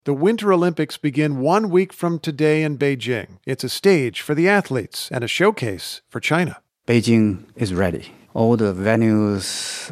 The Winter Olympics begin 1 week from today in Beijing. It's a stage for the athletes and a showcase for China. Beijing is ready. All the venues,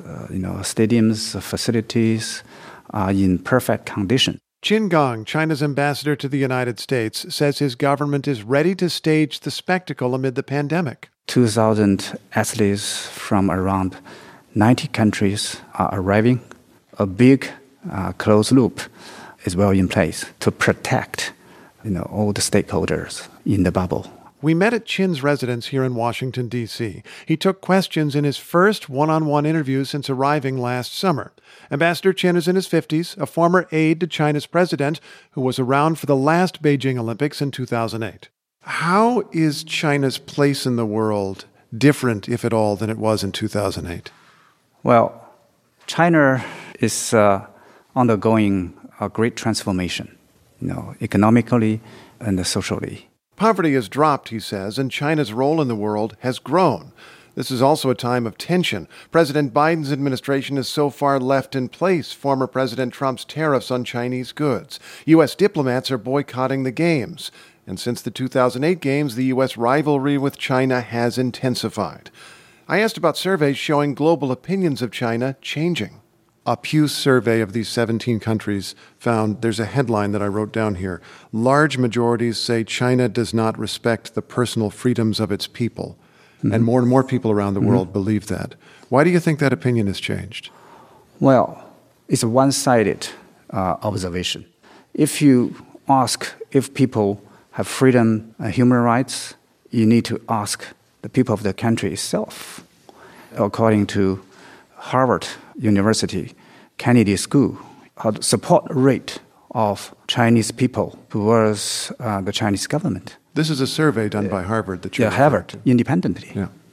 stadiums, facilities are in perfect condition. Qin Gang, China's ambassador to the United States, says his government is ready to stage the spectacle amid the pandemic. 2,000 athletes from around 90 countries are arriving. A big closed loop is well in place to protect all the stakeholders in the bubble. We met at Qin's residence here in Washington, D.C. He took questions in his first one-on-one interview since arriving last summer. Ambassador Qin is in his 50s, a former aide to China's president who was around for the last Beijing Olympics in 2008. How is China's place in the world different, if at all, than it was in 2008? Well, China is undergoing a great transformation, economically and socially. Poverty has dropped, he says, and China's role in the world has grown. This is also a time of tension. President Biden's administration has so far left in place former President Trump's tariffs on Chinese goods. U.S. diplomats are boycotting the Games. And since the 2008 Games, the U.S. rivalry with China has intensified. I asked about surveys showing global opinions of China changing. A Pew survey of these 17 countries found, there's a headline that I wrote down here, large majorities say China does not respect the personal freedoms of its people. Mm-hmm. And more people around the world believe that. Why do you think that opinion has changed? Well, it's a one-sided observation. If you ask if people have freedom and human rights, you need to ask the people of the country itself. According to Harvard University Kennedy School, the support rate of Chinese people towards the Chinese government. This is a survey done by Harvard. Harvard, independently,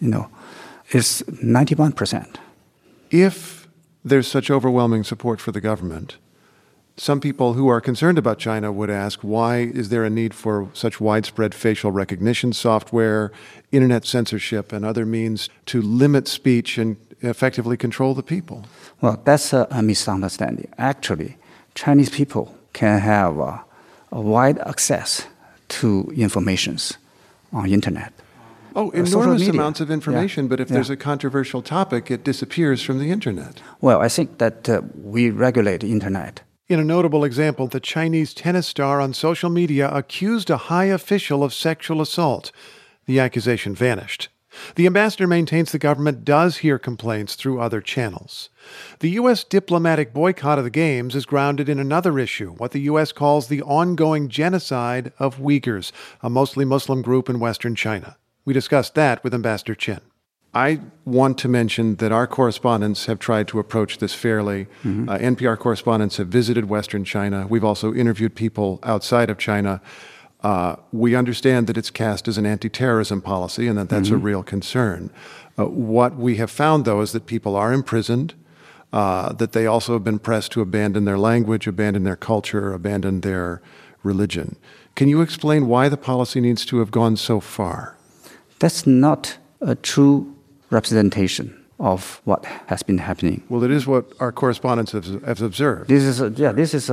is 91%. If there's such overwhelming support for the government, some people who are concerned about China would ask, why is there a need for such widespread facial recognition software, internet censorship, and other means to limit speech and effectively control the people? Well, that's a misunderstanding. Actually, Chinese people can have a wide access to informations on internet. Oh, enormous amounts of information, but if there's a controversial topic, it disappears from the internet. Well, I think that we regulate the internet. In a notable example, the Chinese tennis star on social media accused a high official of sexual assault. The accusation vanished. The ambassador maintains the government does hear complaints through other channels. The U.S. diplomatic boycott of the Games is grounded in another issue, what the U.S. calls the ongoing genocide of Uyghurs, a mostly Muslim group in Western China. We discussed that with Ambassador Qin. I want to mention that our correspondents have tried to approach this fairly. Mm-hmm. NPR correspondents have visited Western China. We've also interviewed people outside of China. We understand that it's cast as an anti-terrorism policy and that that's a real concern. What we have found, though, is that people are imprisoned, that they also have been pressed to abandon their language, abandon their culture, abandon their religion. Can you explain why the policy needs to have gone so far? That's not a true representation of what has been happening. Well, it is what our correspondents have observed. This is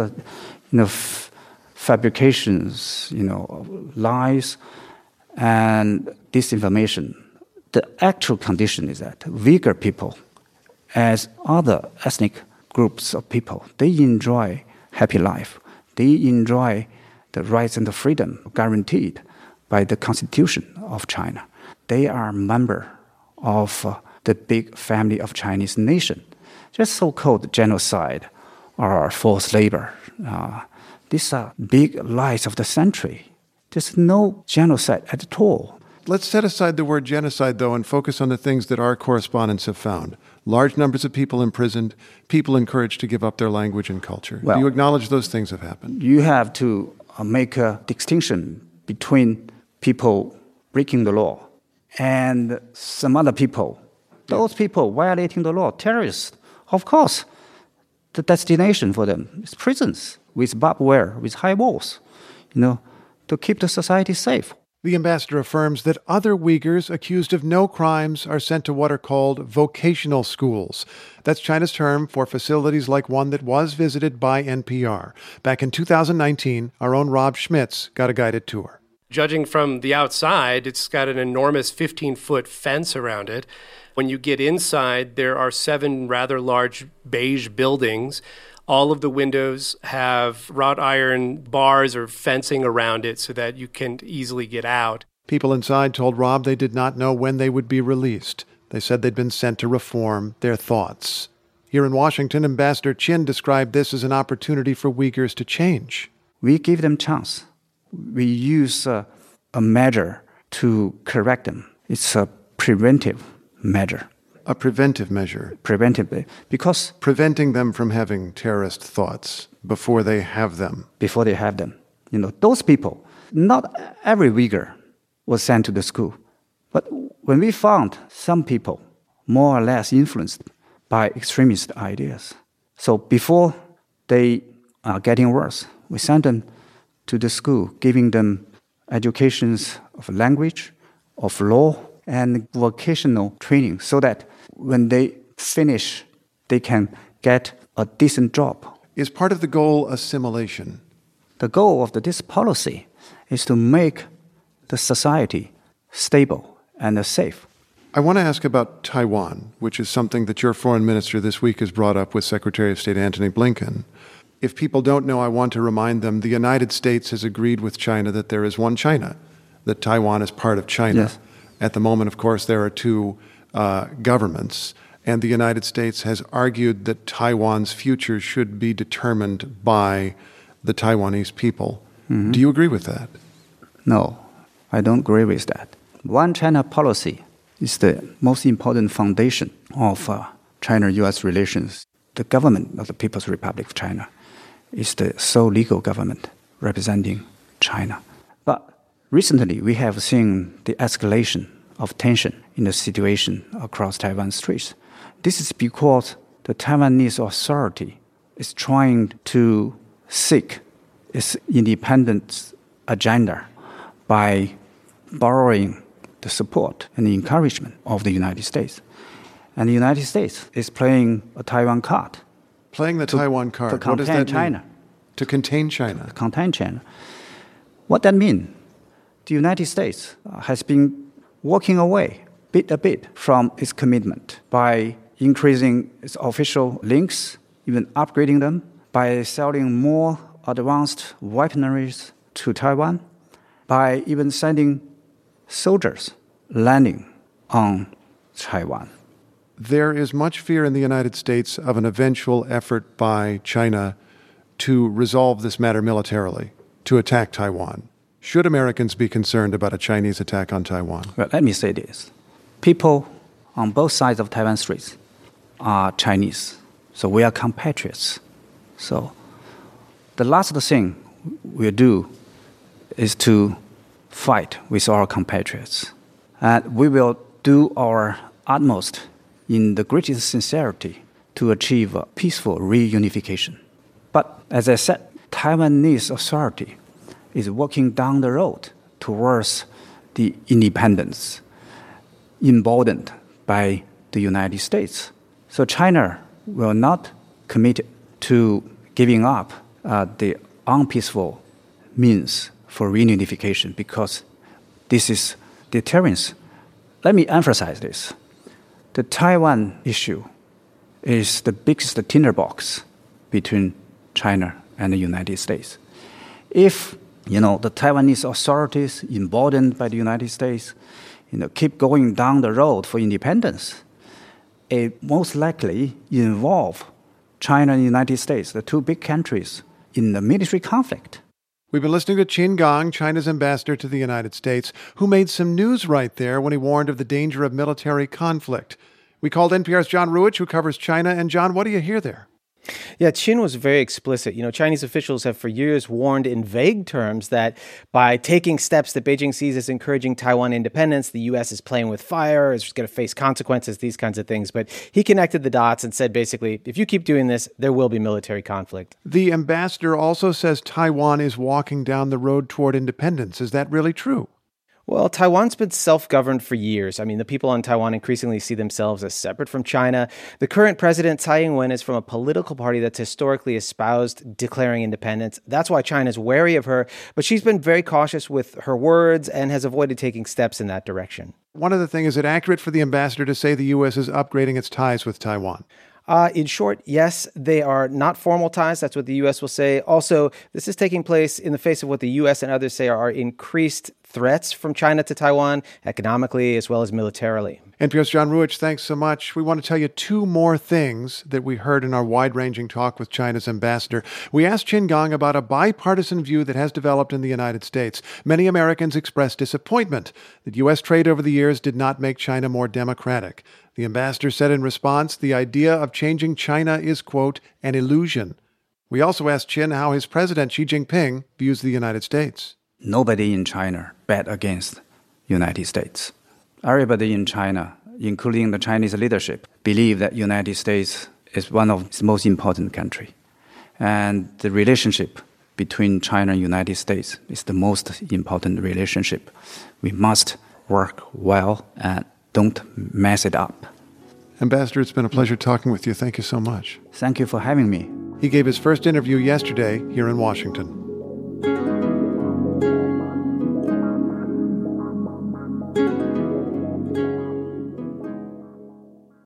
fabrications, lies and disinformation. The actual condition is that Uyghur people, as other ethnic groups of people, they enjoy happy life. They enjoy the rights and the freedom guaranteed by the Constitution of China. They are a member of the big family of Chinese nation. Just so-called genocide or forced labor. These are big lies of the century. There's no genocide at all. Let's set aside the word genocide, though, and focus on the things that our correspondents have found. Large numbers of people imprisoned, people encouraged to give up their language and culture. Well, do you acknowledge those things have happened? You have to make a distinction between people breaking the law and some other people. Those people violating the law, terrorists, of course, the destination for them is prisons with barbed wire, with high walls, to keep the society safe. The ambassador affirms that other Uyghurs accused of no crimes are sent to what are called vocational schools. That's China's term for facilities like one that was visited by NPR. Back in 2019, our own Rob Schmitz got a guided tour. Judging from the outside, it's got an enormous 15-foot fence around it. When you get inside, there are 7 rather large beige buildings. All of the windows have wrought iron bars or fencing around it so that you can easily get out. People inside told Rob they did not know when they would be released. They said they'd been sent to reform their thoughts. Here in Washington, Ambassador Qin described this as an opportunity for Uyghurs to change. We give them chance. We use a measure to correct them. It's a preventive measure. A preventive measure. Preventively, because preventing them from having terrorist thoughts before they have them. Before they have them. Those people, not every Uyghur was sent to the school. But when we found some people more or less influenced by extremist ideas, so before they are getting worse, we sent them to the school, giving them educations of language, of law, and vocational training so that when they finish, they can get a decent job. Is part of the goal assimilation? The goal of this policy is to make the society stable and safe. I want to ask about Taiwan, which is something that your foreign minister this week has brought up with Secretary of State Antony Blinken. If people don't know, I want to remind them the United States has agreed with China that there is one China, that Taiwan is part of China. Yes. At the moment, of course, there are 2 governments, and the United States has argued that Taiwan's future should be determined by the Taiwanese people. Mm-hmm. Do you agree with that? No, I don't agree with that. One China policy is the most important foundation of China-U.S. relations. The government of the People's Republic of China is the sole legal government representing China. But recently, we have seen the escalation of tension in the situation across Taiwan Straits. This is because the Taiwanese authority is trying to seek its independence agenda by borrowing the support and the encouragement of the United States. And the United States is playing a Taiwan card. Playing the Taiwan card. To contain what does that China. mean? To contain China. To contain China. What that means? The United States has been walking away bit a bit from its commitment by increasing its official links, even upgrading them, by selling more advanced weaponries to Taiwan, by even sending soldiers landing on Taiwan. There is much fear in the United States of an eventual effort by China to resolve this matter militarily, to attack Taiwan. Should Americans be concerned about a Chinese attack on Taiwan? Well, let me say this. People on both sides of Taiwan Straits are Chinese, so we are compatriots. So the last thing we'll do is to fight with our compatriots. And we will do our utmost in the greatest sincerity to achieve a peaceful reunification. But as I said, Taiwanese authority is walking down the road towards the independence, emboldened by the United States. So China will not commit to giving up the unpeaceful means for reunification because this is deterrence. Let me emphasize this. The Taiwan issue is the biggest tinderbox between China and the United States. If the Taiwanese authorities, emboldened by the United States, keep going down the road for independence, it most likely involve China and the United States, the 2 big countries, in the military conflict. We've been listening to Qin Gang, China's ambassador to the United States, who made some news right there when he warned of the danger of military conflict. We called NPR's John Ruwitch, who covers China. And John, what do you hear there? Yeah, Qin was very explicit. Chinese officials have for years warned in vague terms that by taking steps that Beijing sees as encouraging Taiwan independence, the U.S. is playing with fire, is going to face consequences, these kinds of things. But he connected the dots and said, basically, if you keep doing this, there will be military conflict. The ambassador also says Taiwan is walking down the road toward independence. Is that really true? Well, Taiwan's been self-governed for years. I mean, the people on Taiwan increasingly see themselves as separate from China. The current president, Tsai Ing-wen, is from a political party that's historically espoused declaring independence. That's why China's wary of her, but she's been very cautious with her words and has avoided taking steps in that direction. One other thing, is it accurate for the ambassador to say the U.S. is upgrading its ties with Taiwan? In short, yes, they are not formal ties. That's what the U.S. will say. Also, this is taking place in the face of what the U.S. and others say are increased threats from China to Taiwan, economically as well as militarily. NPR's John Ruwitch, thanks so much. We want to tell you two more things that we heard in our wide-ranging talk with China's ambassador. We asked Qin Gang about a bipartisan view that has developed in the United States. Many Americans expressed disappointment that U.S. trade over the years did not make China more democratic. The ambassador said in response, the idea of changing China is, quote, an illusion. We also asked Qin how his president, Xi Jinping, views the United States. Nobody in China bet against United States. Everybody in China, including the Chinese leadership, believe that United States is one of its most important countries. And the relationship between China and United States is the most important relationship. We must work well and don't mess it up. Ambassador, it's been a pleasure talking with you. Thank you so much. Thank you for having me. He gave his first interview yesterday here in Washington.